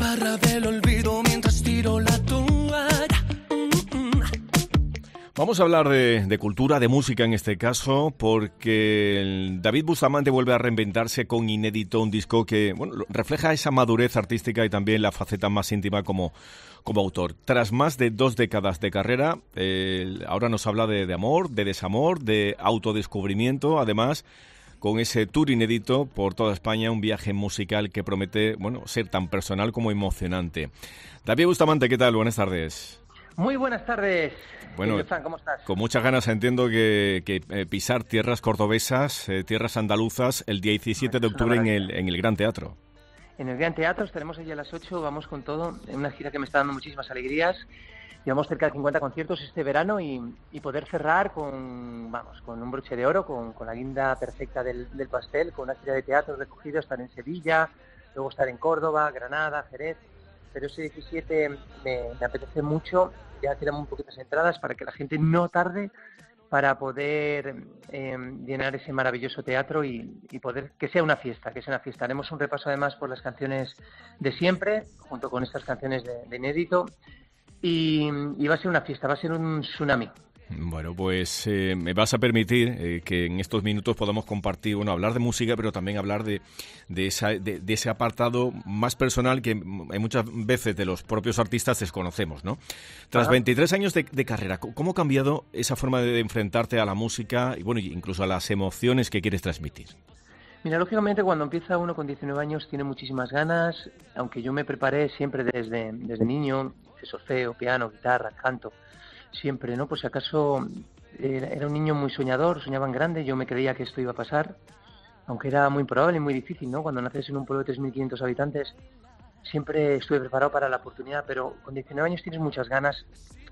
barra del olvido mientras tiro la toalla. Vamos a hablar de cultura, de música en este caso, porque David Bustamante vuelve a reinventarse con inédito, un disco que refleja esa madurez artística y también la faceta más íntima como autor. Tras más de 2 décadas de carrera, ahora nos habla de amor, de desamor, de autodescubrimiento, además con ese tour inédito por toda España, un viaje musical que promete ser tan personal como emocionante. David Bustamante, ¿qué tal? Buenas tardes. Muy buenas tardes. Bueno, ¿cómo estás? Con muchas ganas entiendo que pisar tierras cordobesas, tierras andaluzas, el día 17 de octubre en el Gran Teatro. En el Gran Teatro estaremos allí a las 8, vamos con todo, en una gira que me está dando muchísimas alegrías. Llevamos cerca de 50 conciertos este verano y poder cerrar con un broche de oro, con la guinda perfecta del pastel, con una gira de teatro recogido, estar en Sevilla, luego estar en Córdoba, Granada, Jerez. Pero ese 17 me apetece mucho, ya quedan muy poquitas entradas para que la gente no tarde para poder llenar ese maravilloso teatro y poder que sea una fiesta, Haremos un repaso además por las canciones de siempre, junto con estas canciones de inédito, y va a ser una fiesta, va a ser un tsunami. Bueno, pues me vas a permitir que en estos minutos podamos compartir, hablar de música, pero también hablar de ese apartado más personal que muchas veces de los propios artistas desconocemos, ¿no? Tras 23 años de carrera, ¿cómo ha cambiado esa forma de enfrentarte a la música y incluso a las emociones que quieres transmitir? Mira, lógicamente cuando empieza uno con 19 años tiene muchísimas ganas, aunque yo me preparé siempre desde niño, solfeo, piano, guitarra, canto. Siempre, ¿no? Pues si acaso era un niño muy soñador, soñaba en grande, yo me creía que esto iba a pasar, aunque era muy improbable y muy difícil, ¿no? Cuando naces en un pueblo de 3.500 habitantes, siempre estuve preparado para la oportunidad, pero con 19 años tienes muchas ganas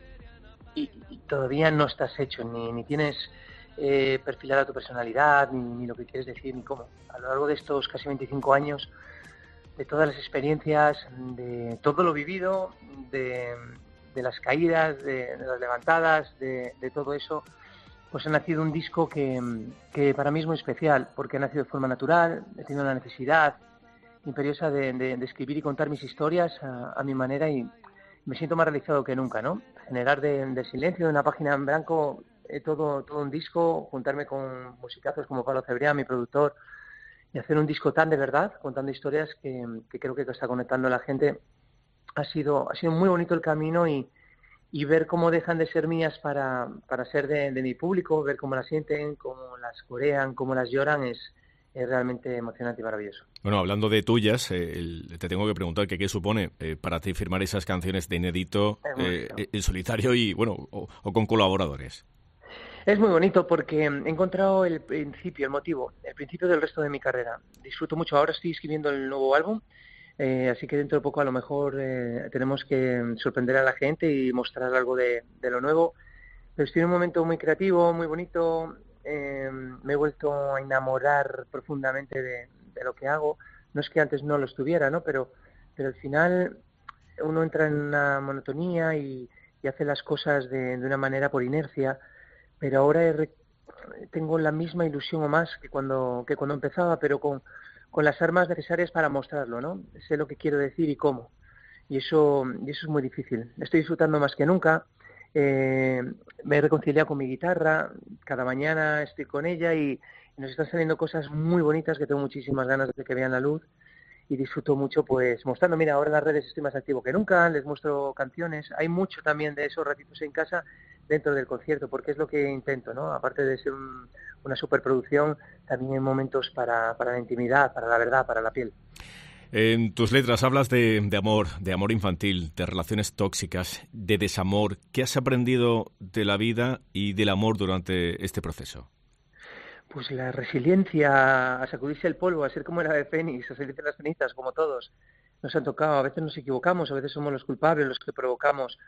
y todavía no estás hecho, ni tienes perfilada tu personalidad, ni lo que quieres decir, ni cómo. A lo largo de estos casi 25 años, de todas las experiencias, de todo lo vivido, de las caídas, de las levantadas, de todo eso, pues ha nacido un disco que para mí es muy especial, porque ha nacido de forma natural, he tenido la necesidad imperiosa de escribir y contar mis historias a mi manera y me siento más realizado que nunca, ¿no? Generar del silencio, de una página en blanco, todo un disco, juntarme con musicazos como Pablo Cebrián, mi productor, y hacer un disco tan de verdad, contando historias que creo que está conectando a la gente. Ha sido muy bonito el camino y ver cómo dejan de ser mías para ser de mi público, ver cómo las sienten, cómo las corean, cómo las lloran, es realmente emocionante y maravilloso. Bueno, hablando de tuyas, te tengo que preguntar que qué supone para ti firmar esas canciones de inédito en solitario y o con colaboradores. Es muy bonito porque he encontrado el principio del resto de mi carrera. Disfruto mucho. Ahora estoy escribiendo el nuevo álbum, así que dentro de poco a lo mejor tenemos que sorprender a la gente y mostrar algo de lo nuevo. Pero estoy en un momento muy creativo, muy bonito. Me he vuelto a enamorar profundamente de lo que hago. No es que antes no lo estuviera, ¿no? Pero al final uno entra en una monotonía y hace las cosas de una manera por inercia. Pero ahora tengo la misma ilusión o más que cuando empezaba, pero con las armas necesarias para mostrarlo, ¿no? Sé lo que quiero decir y cómo. Y eso es muy difícil. Estoy disfrutando más que nunca. Me he reconciliado con mi guitarra. Cada mañana estoy con ella y nos están saliendo cosas muy bonitas que tengo muchísimas ganas de que vean la luz. Y disfruto mucho pues mostrando. Mira, ahora en las redes estoy más activo que nunca, les muestro canciones. Hay mucho también de esos ratitos en casa dentro del concierto, porque es lo que intento, ¿no? Aparte de ser una superproducción, también hay momentos para la intimidad, para la verdad, para la piel. En tus letras hablas de amor infantil, de relaciones tóxicas, de desamor. ¿Qué has aprendido de la vida y del amor durante este proceso? Pues la resiliencia, a sacudirse el polvo, a ser como el ave fénix, a salir de las cenizas, como todos. Nos han tocado, a veces nos equivocamos, a veces somos los culpables, los que provocamos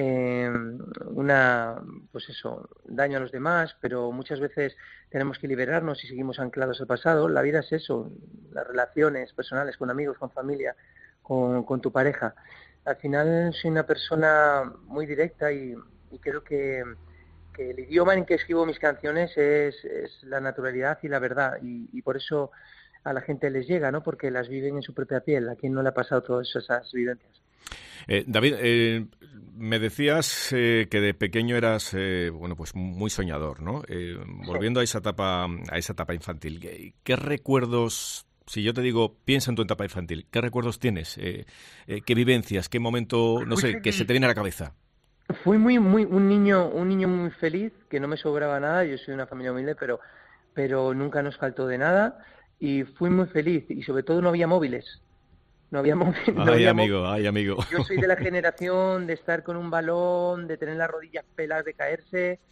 daño a los demás, pero muchas veces tenemos que liberarnos y seguimos anclados al pasado. La vida es eso, las relaciones personales con amigos, con familia, con tu pareja. Al final soy una persona muy directa y creo que el idioma en que escribo mis canciones es la naturalidad y la verdad, y por eso a la gente les llega, ¿no? Porque las viven en su propia piel. ¿A quién no le ha pasado todas esas vivencias? David, me decías que de pequeño eras bueno, pues muy soñador, ¿no? Volviendo a esa etapa infantil, ¿qué recuerdos, si yo te digo piensa en tu etapa infantil, qué recuerdos tienes? ¿Qué vivencias? ¿Qué momento, no sé, que se te viene a la cabeza? Fui un niño muy feliz, que no me sobraba nada. Yo soy de una familia humilde, pero nunca nos faltó de nada, y fui muy feliz, y sobre todo no había móviles. No había móviles. Ay, amigo. Yo soy de la generación de estar con un balón, de tener las rodillas peladas de caerse,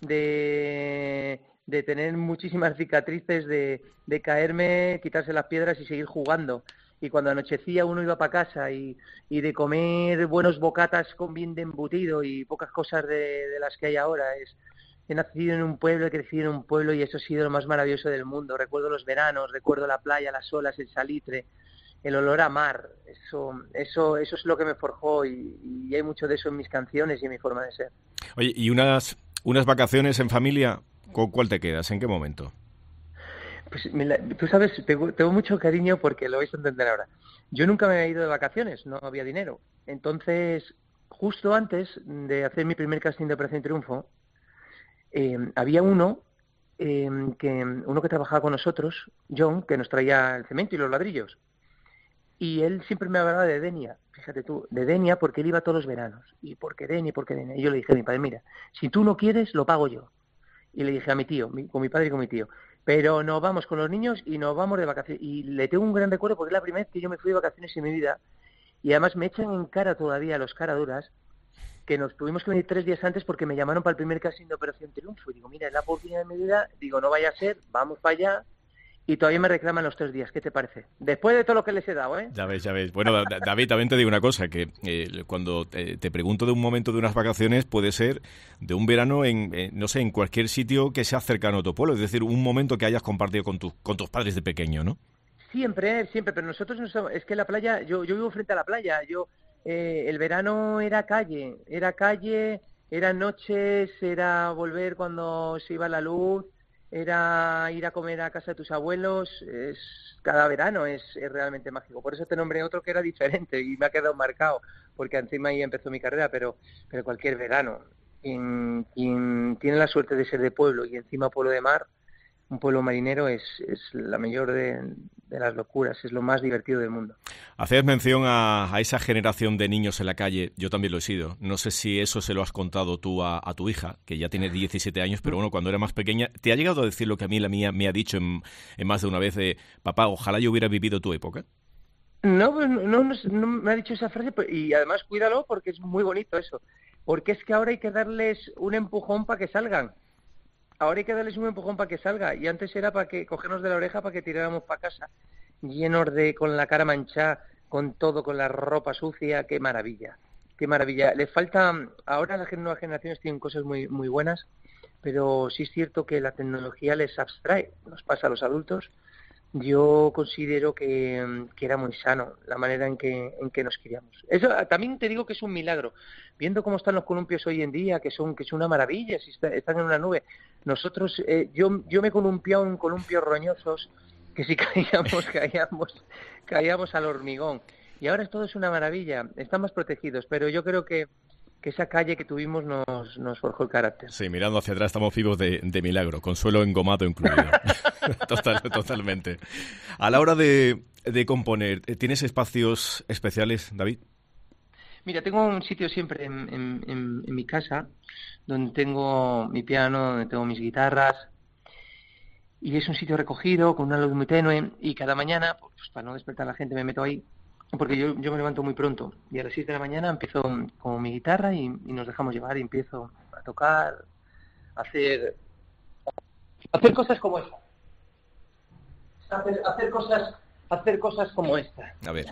de tener muchísimas cicatrices, de caerme, quitarse las piedras y seguir jugando. Y cuando anochecía uno iba para casa y de comer buenos bocatas con bien de embutido y pocas cosas de las que hay ahora. He nacido en un pueblo, he crecido en un pueblo, y eso ha sido lo más maravilloso del mundo. Recuerdo los veranos, recuerdo la playa, las olas, el salitre, el olor a mar. Eso es lo que me forjó, y hay mucho de eso en mis canciones y en mi forma de ser. Oye, ¿y unas vacaciones en familia? ¿Con cuál te quedas? ¿En qué momento? Pues tú sabes, tengo mucho cariño, porque lo vais a entender ahora. Yo nunca me había ido de vacaciones, no había dinero. Entonces, justo antes de hacer mi primer casting de Operación Triunfo, había uno que trabajaba con nosotros, John, que nos traía el cemento y los ladrillos. Y él siempre me hablaba de Denia, fíjate tú, de Denia, porque él iba todos los veranos. ¿Y por qué Denia? Y yo le dije a mi padre, mira, si tú no quieres, lo pago yo. Y le dije a mi tío, con mi padre y con mi tío, pero nos vamos con los niños y nos vamos de vacaciones. Y le tengo un gran recuerdo, porque es la primera vez que yo me fui de vacaciones en mi vida, y además me echan en cara todavía los caraduras, que nos tuvimos que venir 3 días antes porque me llamaron para el primer casting de Operación Triunfo. Y digo, mira, es la oportunidad de mi vida, digo, no vaya a ser, vamos para allá. Y todavía me reclaman los 3 días, ¿qué te parece? Después de todo lo que les he dado, ¿eh? Ya ves. Bueno, David, también te digo una cosa, que cuando te pregunto de un momento de unas vacaciones, puede ser de un verano no sé, en cualquier sitio que sea cercano a tu pueblo, es decir, un momento que hayas compartido con tus padres de pequeño, ¿no? Siempre, pero nosotros no somos, es que la playa, yo vivo frente a la playa, el verano era calle, eran noches, era volver cuando se iba la luz, era ir a comer a casa de tus abuelos. Cada verano es realmente mágico. Por eso te nombré otro que era diferente y me ha quedado marcado, porque encima ahí empezó mi carrera, pero cualquier verano. Quien tiene la suerte de ser de pueblo y encima pueblo de mar, un pueblo marinero, es la mayor de las locuras, es lo más divertido del mundo. Hacías mención a esa generación de niños en la calle, yo también lo he sido. No sé si eso se lo has contado tú a tu hija, que ya tiene 17 años, pero bueno, cuando era más pequeña, ¿te ha llegado a decir lo que a mí la mía me ha dicho en más de una vez de, papá, ojalá yo hubiera vivido tu época? No, pues no me ha dicho esa frase, y además cuídalo, porque es muy bonito eso. Porque es que ahora hay que darles un empujón para que salgan. Ahora hay que darles un empujón para que salga, y antes era para que cogernos de la oreja para que tiráramos para casa, llenos con la cara manchada, con todo, con la ropa sucia. Qué maravilla. Les falta, ahora las nuevas generaciones tienen cosas muy, muy buenas, pero sí es cierto que la tecnología les abstrae, nos pasa a los adultos. Yo considero que era muy sano la manera en que nos criamos. Eso también te digo que es un milagro. Viendo cómo están los columpios hoy en día, que son una maravilla, si están en una nube. Nosotros, yo me he columpiado en columpios roñosos, que si caíamos al hormigón. Y ahora todo es una maravilla, están más protegidos, pero yo creo que esa calle que tuvimos nos forjó el carácter. Sí, mirando hacia atrás estamos vivos de milagro, con suelo engomado incluido. Totalmente. A la hora de componer, ¿tienes espacios especiales, David? Mira, tengo un sitio siempre en mi casa, donde tengo mi piano, donde tengo mis guitarras, y es un sitio recogido, con una luz muy tenue, y cada mañana, pues para no despertar a la gente, me meto ahí, porque yo me levanto muy pronto, y a las 6 de la mañana empiezo con mi guitarra y nos dejamos llevar, y empiezo a tocar, a hacer cosas como esta. Hacer cosas como esta. A ver.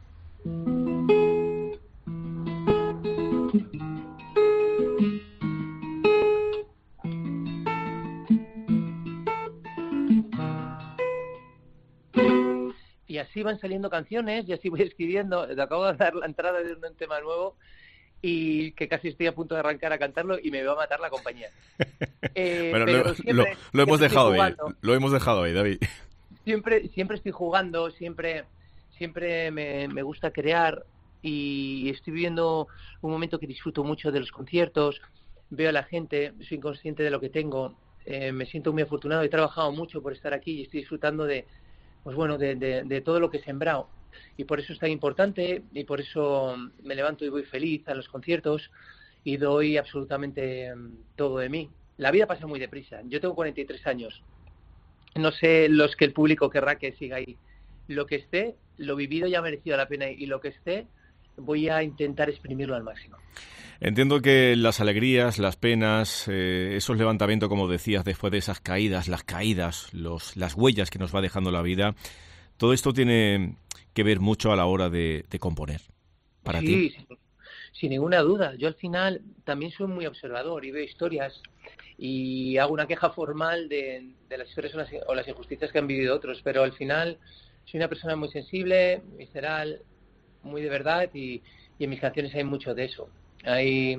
Y así van saliendo canciones, y así voy escribiendo. Te acabo de dar la entrada de un tema nuevo, y que casi estoy a punto de arrancar a cantarlo, y me va a matar la compañía. Bueno, lo hemos dejado ahí. Lo hemos dejado ahí, David. siempre estoy jugando, siempre me gusta crear y estoy viviendo un momento que disfruto mucho de los conciertos, veo a la gente, soy consciente de lo que tengo, me siento muy afortunado, he trabajado mucho por estar aquí y estoy disfrutando de todo lo que he sembrado. Y por eso es tan importante y por eso me levanto y voy feliz a los conciertos y doy absolutamente todo de mí. La vida pasa muy deprisa. Yo tengo 43 años. No sé los que el público querrá que siga ahí. Lo que esté, lo vivido ya ha merecido la pena y lo que esté, voy a intentar exprimirlo al máximo. Entiendo que las alegrías, las penas, esos levantamientos, como decías, después de esas caídas, las huellas que nos va dejando la vida, todo esto tiene que ver mucho a la hora de componer. ¿Para ti? Sí, sin ninguna duda. Yo al final también soy muy observador y veo historias y hago una queja formal de las historias o las injusticias que han vivido otros, pero al final soy una persona muy sensible, visceral, muy de verdad y en mis canciones hay mucho de eso. Hay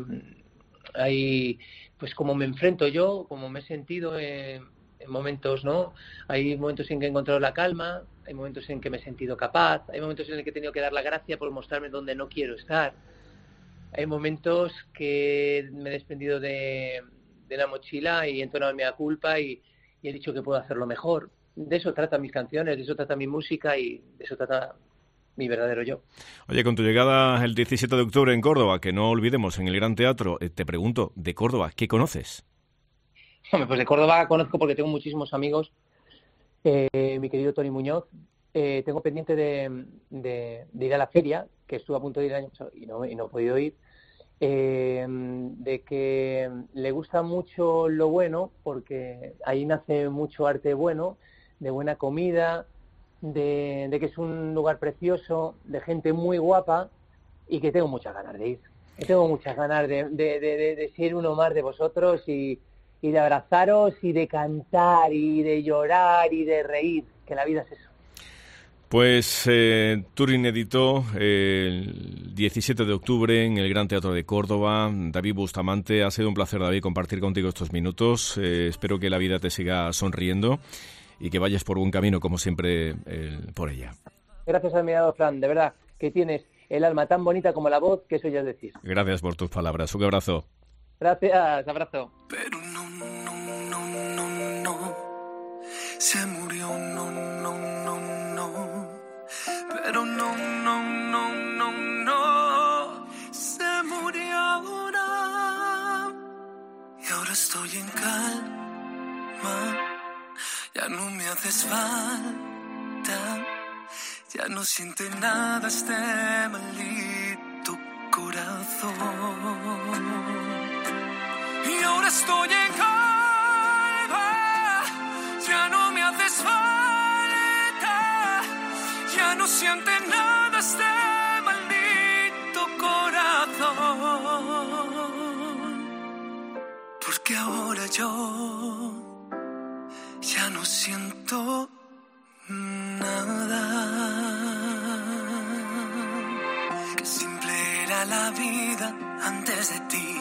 pues como me enfrento yo, como me he sentido en momentos, ¿no? Hay momentos en que he encontrado la calma, hay momentos en que me he sentido capaz, hay momentos en que he tenido que dar la gracia por mostrarme donde no quiero estar. Hay momentos que me he desprendido de la mochila y he entonado el mea culpa y he dicho que puedo hacerlo mejor. De eso tratan mis canciones, de eso trata mi música y de eso trata mi verdadero yo. Oye, con tu llegada el 17 de octubre en Córdoba, que no olvidemos, en el Gran Teatro, te pregunto, de Córdoba, ¿qué conoces? Hombre, pues de Córdoba conozco porque tengo muchísimos amigos. Mi querido Tony Muñoz. Tengo pendiente de ir a la feria, que estuve a punto de ir el año pasado y no he podido ir. De que le gusta mucho lo bueno, porque ahí nace mucho arte bueno, de buena comida, de que es un lugar precioso, de gente muy guapa y que tengo muchas ganas de ir. Tengo muchas ganas de ser uno más de vosotros y de abrazaros y de cantar y de llorar y de reír, que la vida es eso. Pues tour inédito el 17 de octubre en el Gran Teatro de Córdoba. David Bustamante, ha sido un placer, David, compartir contigo estos minutos. Espero que la vida te siga sonriendo y que vayas por buen camino, como siempre, por ella. Gracias, admirado Fran, de verdad, que tienes el alma tan bonita como la voz, que eso ya es decir. Gracias por tus palabras. Un abrazo. Gracias, abrazo. Pero no, se murió, pero no, se murió ahora. Y ahora estoy en calma, ya no me haces falta, ya no siente nada este maldito corazón. Y ahora estoy en calma, ya no me haces falta, ya no siente nada este maldito corazón. Porque ahora yo ya no siento nada. Qué simple era la vida antes de ti.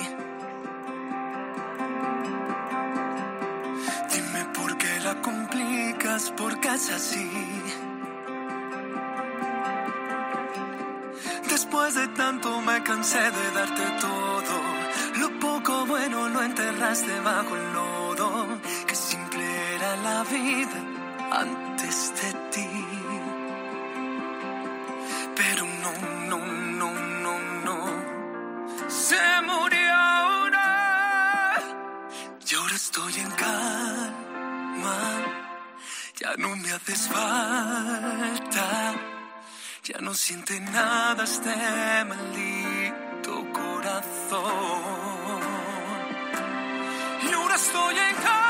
Dime por qué la complicas, porque es así. Después de tanto me cansé de darte todo. Lo poco bueno lo enterraste bajo el lodo. Qué simple era la vida antes de ti. Pero no. Se murió ahora. Y ahora estoy en calma. Ya no me haces falta. Ya no siente nada este maldito corazón. Y ahora estoy en calma.